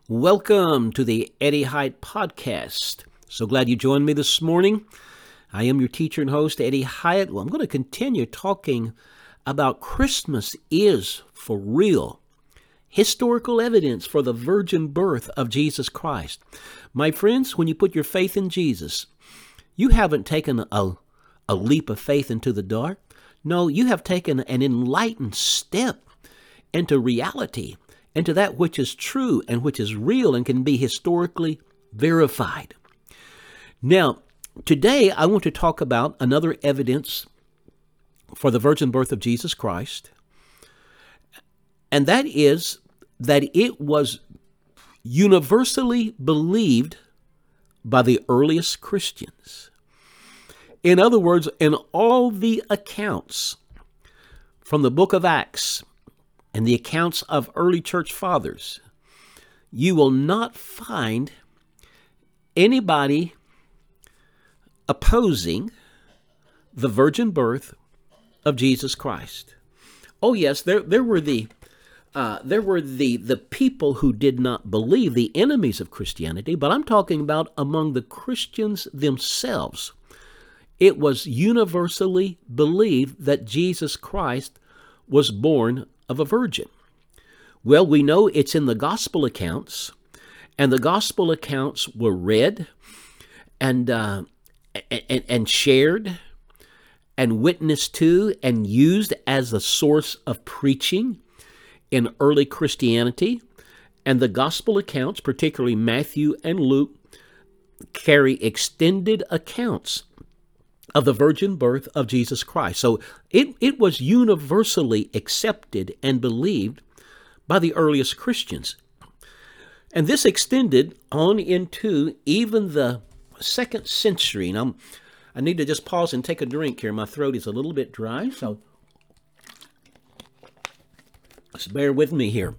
Welcome to the Eddie Hyatt Podcast. So glad you joined me this morning. I am your teacher and host, Eddie Hyatt. Well, I'm going to continue talking about Christmas is for real. Historical evidence for the virgin birth of Jesus Christ. My friends, when you put your faith in Jesus, you haven't taken a leap of faith into the dark. No, you have taken an enlightened step into reality, into that which is true and which is real and can be historically verified. Now, today I want to talk about another evidence for the virgin birth of Jesus Christ, and that is that it was universally believed by the earliest Christians. In other words, in all the accounts from the book of Acts and the accounts of early church fathers, you will not find anybody opposing the virgin birth of Jesus Christ. Oh yes, there were the people who did not believe, the enemies of Christianity, but I'm talking about among the Christians themselves. It was universally believed that Jesus Christ was born of a virgin. Well, we know it's in the gospel accounts, and the gospel accounts were read and shared and witnessed to and used as a source of preaching in early Christianity. And the gospel accounts, particularly Matthew and Luke, carry extended accounts of the virgin birth of Jesus Christ. So it was universally accepted and believed by the earliest Christians. And this extended on into even the second century. Now, I need to just pause and take a drink here. My throat is a little bit dry, so just bear with me here.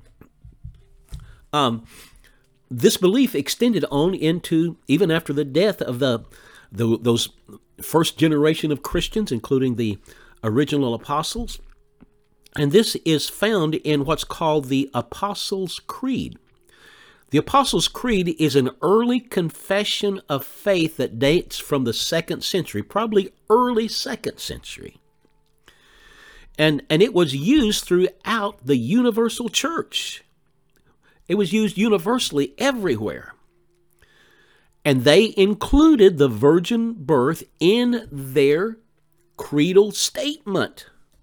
This belief extended on into even after the death of those first generation of Christians, including the original apostles. And this is found in what's called the Apostles' Creed. The Apostles' Creed is an early confession of faith that dates from the 2nd century, probably early 2nd century. And it was used throughout the universal church. It was used universally everywhere. And they included the virgin birth in their creedal statement.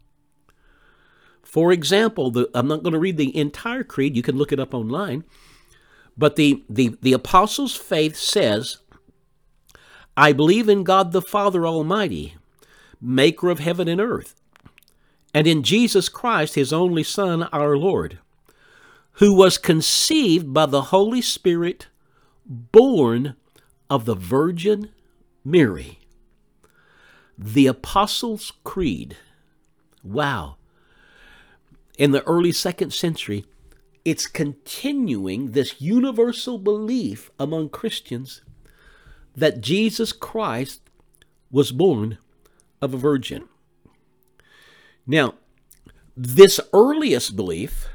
For example, I'm not going to read the entire creed. You can look it up online. But the Apostles' faith says, I believe in God the Father Almighty, maker of heaven and earth, and in Jesus Christ, his only Son, our Lord, who was conceived by the Holy Spirit, born of the Virgin Mary. The Apostles' Creed. Wow. In the early 2nd century, it's continuing this universal belief among Christians that Jesus Christ was born of a virgin. Now, this earliest belief,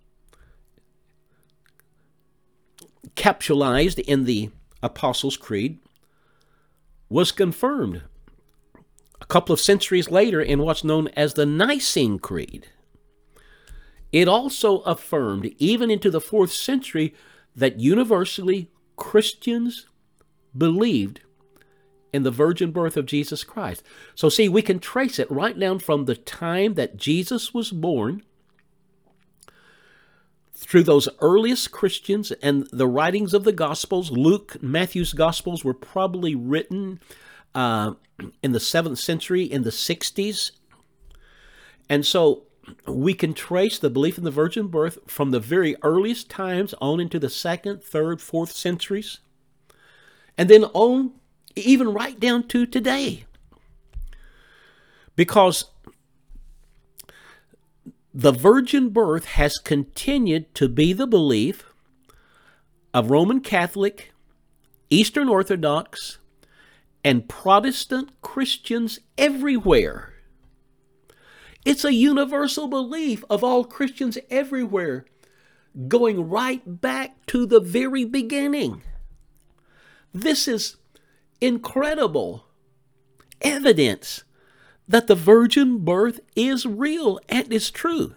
capsulized in the Apostles' Creed, was confirmed a couple of centuries later in what's known as the Nicene Creed. It also affirmed, even into the 4th century, that universally Christians believed in the virgin birth of Jesus Christ. So see, we can trace it right down from the time that Jesus was born through those earliest Christians and the writings of the Gospels. Luke, Matthew's Gospels were probably written in the 7th century, in the 60s. And so we can trace the belief in the virgin birth from the very earliest times on into the 2nd, 3rd, 4th centuries, and then on even right down to today. Because the virgin birth has continued to be the belief of Roman Catholic, Eastern Orthodox, and Protestant Christians everywhere. It's a universal belief of all Christians everywhere. going right back to the very beginning. This is incredible evidence that the virgin birth is real and is true.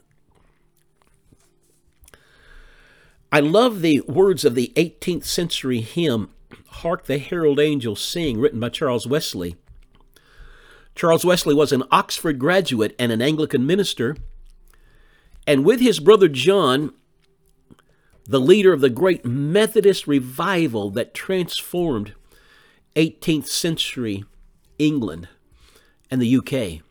I love the words of the 18th century hymn, Hark the Herald Angels Sing, written by Charles Wesley. Charles Wesley was an Oxford graduate and an Anglican minister, and with his brother John, the leader of the great Methodist revival that transformed 18th century England and the UK.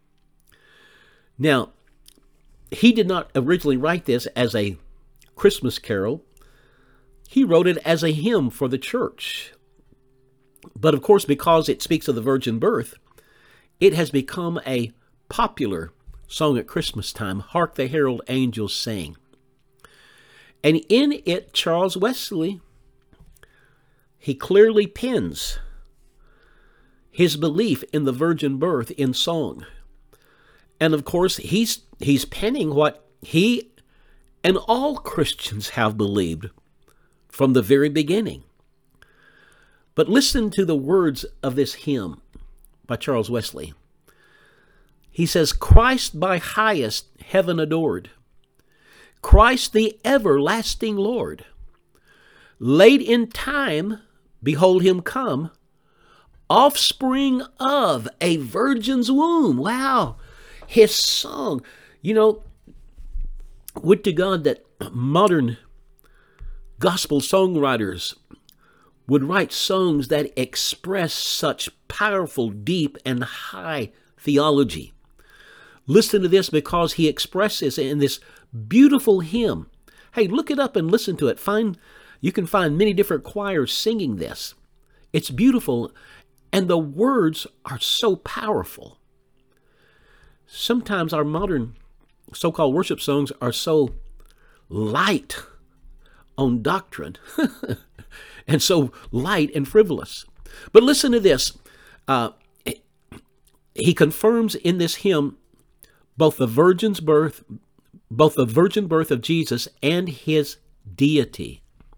Now, he did not originally write this as a Christmas carol. He wrote it as a hymn for the church. But of course, because it speaks of the virgin birth, it has become a popular song at Christmas time. Hark the Herald Angels Sing. And in it, Charles Wesley, he clearly pens his belief in the virgin birth in song. And of course, he's penning what he and all Christians have believed from the very beginning. But listen to the words of this hymn by Charles Wesley. He says, Christ by highest heaven adored, Christ the everlasting Lord, late in time, behold him come, offspring of a virgin's womb. Wow, his song. You know, would to God that modern gospel songwriters would write songs that express such powerful, deep, and high theology. Listen to this, because he expresses in this beautiful hymn. Hey, look it up and listen to it. You can find many different choirs singing this. It's beautiful, and the words are so powerful. Sometimes our modern so-called worship songs are so light on doctrine and so light and frivolous. But listen to this. He confirms in this hymn both the virgin birth of Jesus and his deity.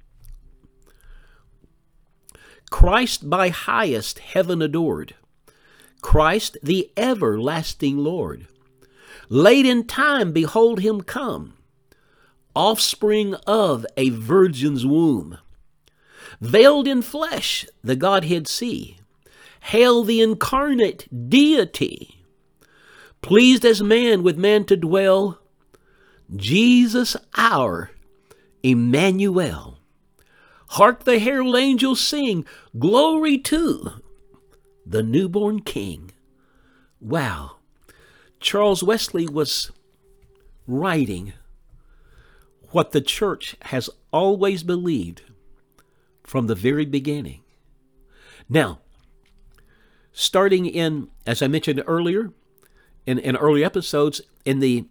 Christ by highest heaven adored, Christ the everlasting Lord, late in time behold him come, offspring of a virgin's womb. Veiled in flesh the Godhead see, hail the incarnate deity. Pleased as man with man to dwell, Jesus our Emmanuel. Hark the herald angels sing, glory to the newborn King. Wow. Charles Wesley was writing what the church has always believed from the very beginning. Now, starting in, as I mentioned earlier, in early episodes, in the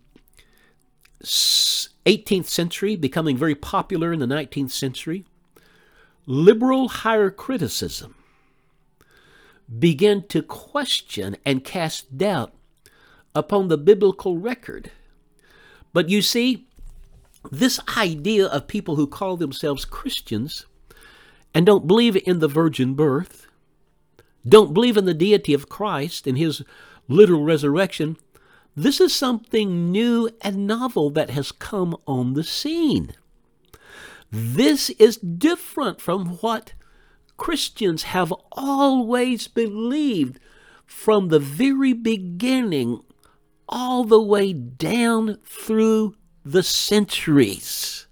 18th century, becoming very popular in the 19th century, liberal higher criticism began to question and cast doubt upon the biblical record. But you see, this idea of people who call themselves Christians and don't believe in the virgin birth, don't believe in the deity of Christ and his literal resurrection, this is something new and novel that has come on the scene. This is different from what Christians have always believed from the very beginning all the way down through the centuries.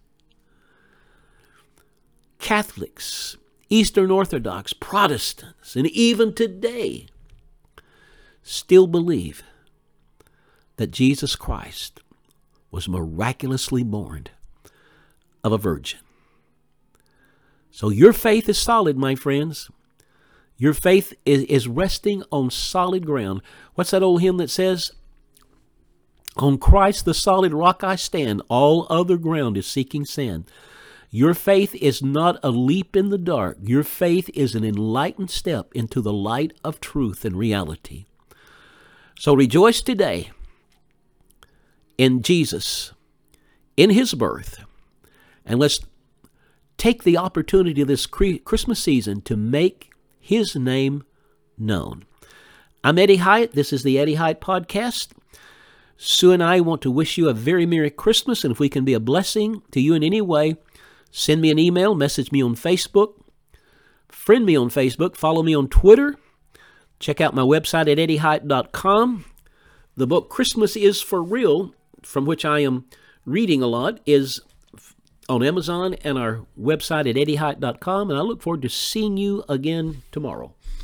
Catholics, Eastern Orthodox, Protestants, and even today still believe that Jesus Christ was miraculously born of a virgin. So your faith is solid, my friends. Your faith is resting on solid ground. What's that old hymn that says, on Christ the solid rock I stand, all other ground is seeking sand. Your faith is not a leap in the dark. Your faith is an enlightened step into the light of truth and reality. So rejoice today in Jesus, in his birth, And let's take the opportunity of this Christmas season to make His name known. I'm Eddie Hyatt. This is the Eddie Hyatt Podcast. Sue and I want to wish you a very Merry Christmas, and if we can be a blessing to you in any way, send me an email, message me on Facebook, friend me on Facebook, follow me on Twitter, check out my website at eddiehyatt.com. The book Christmas is for Real, from which I am reading a lot, is on Amazon and our website at eddiehyatt.com, and I look forward to seeing you again tomorrow.